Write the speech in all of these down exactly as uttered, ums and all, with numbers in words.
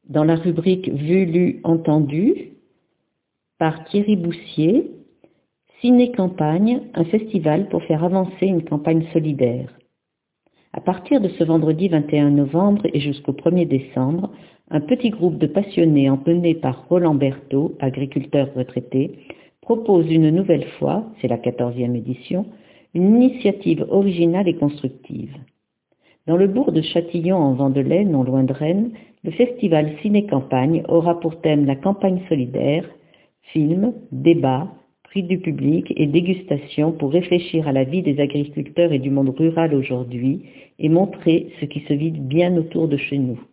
dans la rubrique Vu, lu, entendu, par Thierry Boussier, Ciné-Campagne, un festival pour faire avancer une campagne solidaire. À partir de ce vendredi vingt et un novembre et jusqu'au premier décembre, un petit groupe de passionnés emmené par Roland Berthaud, agriculteur retraité, propose une nouvelle fois, c'est la quatorzième édition, une initiative originale et constructive. Dans le bourg de Châtillon en Vendelais, non loin de Rennes, le festival Ciné-Campagne aura pour thème la campagne solidaire, films, débats, prix du public et dégustation pour réfléchir à la vie des agriculteurs et du monde rural aujourd'hui et montrer ce qui se vit bien autour de chez nous.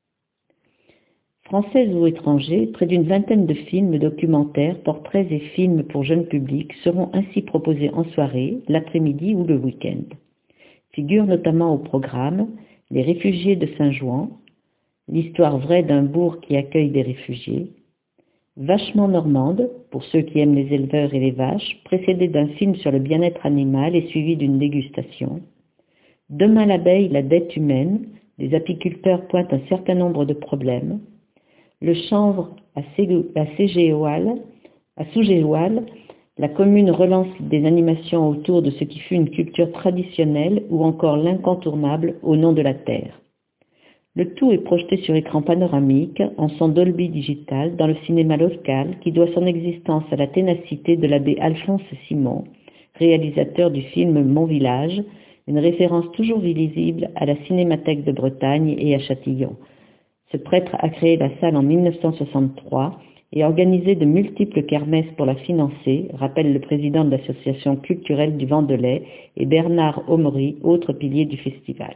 Français ou étrangers, près d'une vingtaine de films, documentaires, portraits et films pour jeunes publics seront ainsi proposés en soirée, l'après-midi ou le week-end. Figurent notamment au programme Les réfugiés de Saint-Jouan, l'histoire vraie d'un bourg qui accueille des réfugiés, Vachement normande, pour ceux qui aiment les éleveurs et les vaches, précédé d'un film sur le bien-être animal et suivi d'une dégustation, Demain l'abeille, la dette humaine, les apiculteurs pointent un certain nombre de problèmes, Le chanvre à Ségéoual, à Sougéoual, la commune relance des animations autour de ce qui fut une culture traditionnelle ou encore l'incontournable Au nom de la terre. Le tout est projeté sur écran panoramique, en son Dolby Digital, dans le cinéma local qui doit son existence à la ténacité de l'abbé Alphonse Simon, réalisateur du film Mon village, une référence toujours visible à la Cinémathèque de Bretagne et à Châtillon. Ce prêtre a créé la salle en mille neuf cent soixante-trois et organisé de multiples kermesses pour la financer, rappelle le président de l'association culturelle du Vendelais et Bernard Aumery, autre pilier du festival.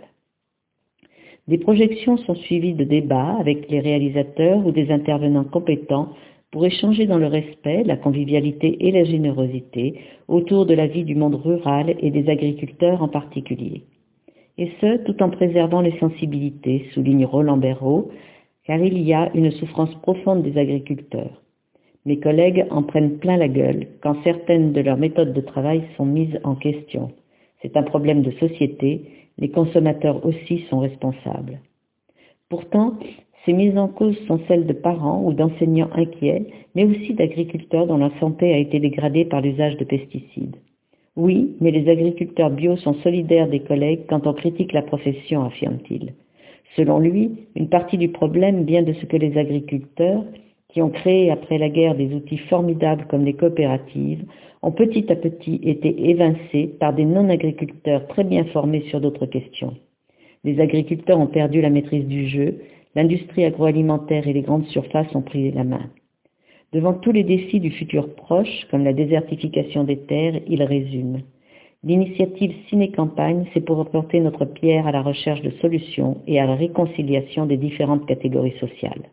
Des projections sont suivies de débats avec les réalisateurs ou des intervenants compétents pour échanger dans le respect, la convivialité et la générosité autour de la vie du monde rural et des agriculteurs en particulier. Et ce, tout en préservant les sensibilités, souligne Roland Berthaud, car il y a une souffrance profonde des agriculteurs. Mes collègues en prennent plein la gueule quand certaines de leurs méthodes de travail sont mises en question. C'est un problème de société, les consommateurs aussi sont responsables. Pourtant, ces mises en cause sont celles de parents ou d'enseignants inquiets, mais aussi d'agriculteurs dont la santé a été dégradée par l'usage de pesticides. Oui, mais les agriculteurs bio sont solidaires des collègues quand on critique la profession, affirme-t-il. Selon lui, une partie du problème vient de ce que les agriculteurs, qui ont créé après la guerre des outils formidables comme les coopératives, ont petit à petit été évincés par des non-agriculteurs très bien formés sur d'autres questions. Les agriculteurs ont perdu la maîtrise du jeu, l'industrie agroalimentaire et les grandes surfaces ont pris la main. Devant tous les défis du futur proche, comme la désertification des terres, il résume. L'initiative Ciné-Campagne, c'est pour apporter notre pierre à la recherche de solutions et à la réconciliation des différentes catégories sociales.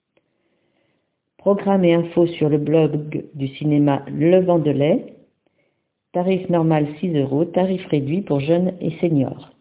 Programme et infos sur le blog du cinéma Le Vendelais. Tarif normal six euros, tarif réduit pour jeunes et seniors.